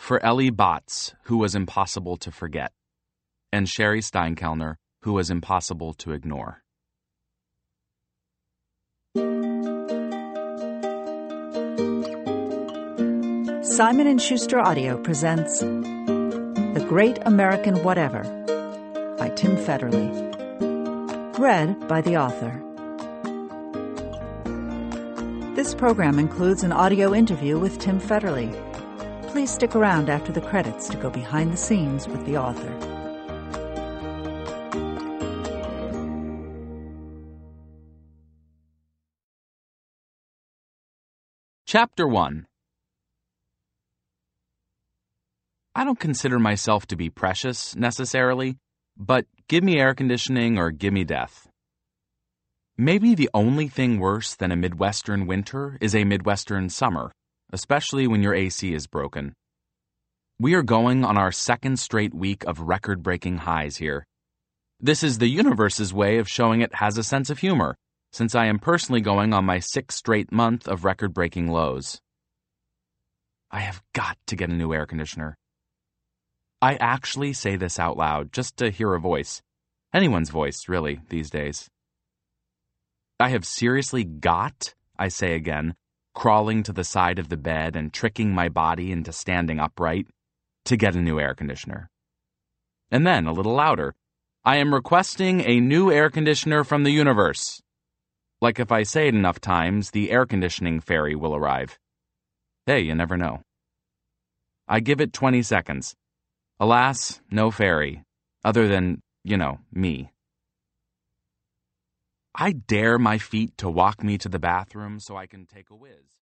for Ellie Botts, who was impossible to forget, and Sherry Steinkellner, who was impossible to ignore. Simon & Schuster Audio presents The Great American Whatever by Tim Federle. Read by the author. This program includes an audio interview with Tim Federle. Please stick around after the credits to go behind the scenes with the author. Chapter 1. I don't consider myself to be precious, necessarily, but give me air conditioning or give me death. Maybe the only thing worse than a Midwestern winter is a Midwestern summer, especially when your AC is broken. We are going on our second straight week of record-breaking highs here. This is the universe's way of showing it has a sense of humor, since I am personally going on my sixth straight month of record-breaking lows. I have got to get a new air conditioner. I actually say this out loud just to hear a voice. Anyone's voice, really, these days. I have seriously got, I say again, crawling to the side of the bed and tricking my body into standing upright, to get a new air conditioner. And then, a little louder, I am requesting a new air conditioner from the universe. Like if I say it enough times, the air conditioning fairy will arrive. Hey, you never know. I give it 20 seconds. Alas, no fairy, other than, me. I dare my feet to walk me to the bathroom so I can take a whiz.